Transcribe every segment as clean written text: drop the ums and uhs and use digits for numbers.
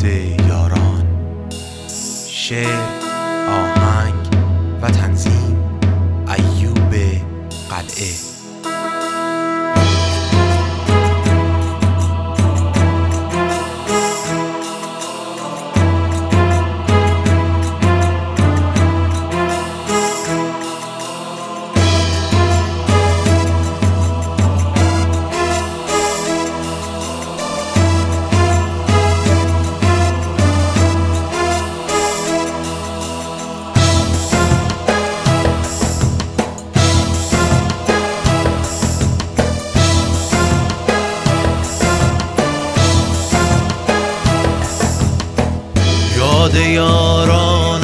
یاد یاران. شعر، آهنگ و تنظیم ایوب قلعه. یاد یاران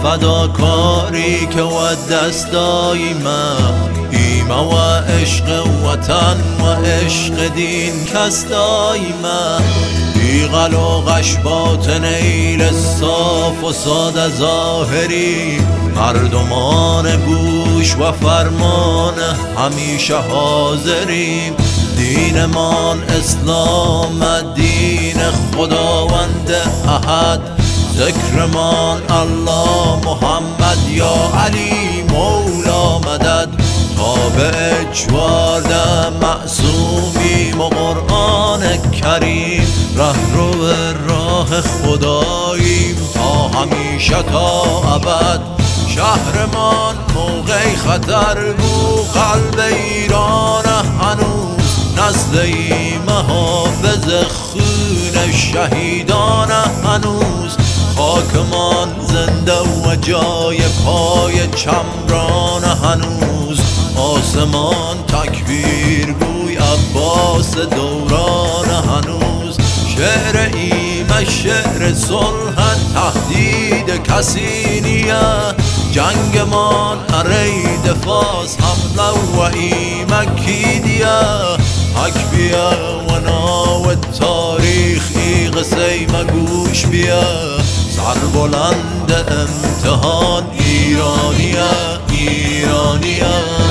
فداکاری که و دستای من ایما و عشق وطن و عشق دین کستای من بیغل و غش باطن ایل صاف و ساده ظاهری مردمان گوش و فرمان همیشه حاضریم. دینمان اسلام دین خداوند احد، ذکرمان الله محمد یا علی مولا مدد. تابع چوارده معصومیم و قرآن کریم رهرو راه خداییم تا همیشه تا ابد. شهرمان موقع خطر بو قلب ایران هنوز نزدیم محافظ خون شهیدان هنوز. خاکمان زنده و جای پای چمران هنوز. آسمان تکبیر گوی عباس دوران هنوز. شعر ایمه شعر صلح تهدید کسی نیه. جنگمان ارید فاس حمله و ایمه کی دیه. حک بیا و ناو تاریخ ای قصه مگوش بیا. سر بلند امتحان ایرانیه ایرانیه.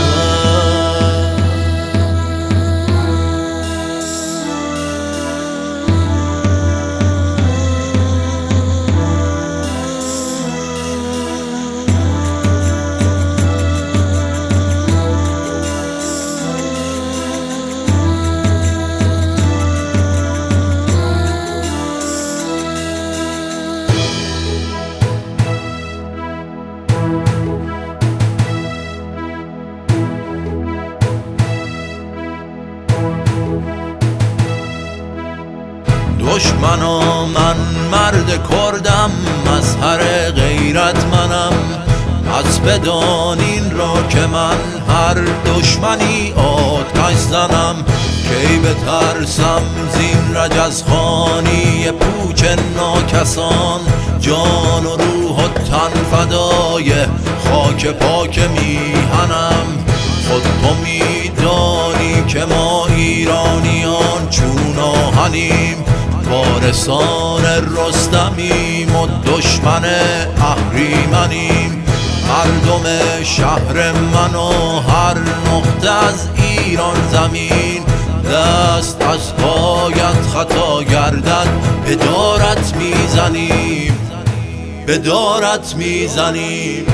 دشمنا من مرد کردم، مظهر غیرت منم. پس بدانین را که من هر دشمنی آتش زنم. کی بترسم زین رجزخانی پوچ ناکسان. جان و روح و تن فدای خاک پاک میهنم. خود تو میدانی که ما ایرانیان چون آهنیم. وارثان رستمیم و دشمن اهریمنیم. مردم شهر من و هر نقطه از ایران زمین. دست از پایت خطا گردد بدارت میزنیم بدارت میزنیم.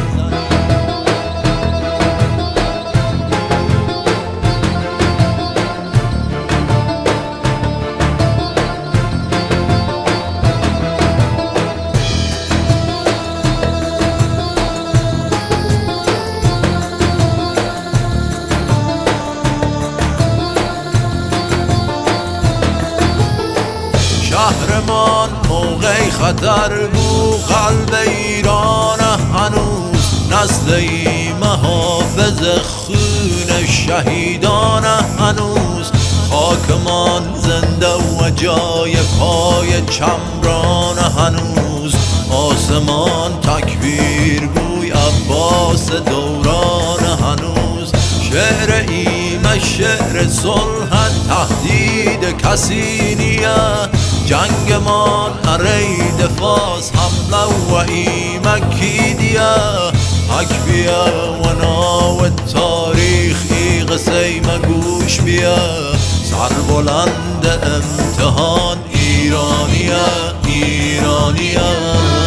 شهرمان موقع خطر بو قلب ایران هنوز نزدیم محافظ خون شهیدان هنوز. خاکمان زنده و جای پای چمران هنوز. آسمان تکبیر گوی عباس دوران هنوز. شعر ایمه شعر صلح تهدید کسی نیه. جنگمان ارید فاس حمله و ایمه کی دیه. حک بیا و ناو تاریخ ای قصه مگوش بیا. سر بلند امتحان ایرانیه ایرانیه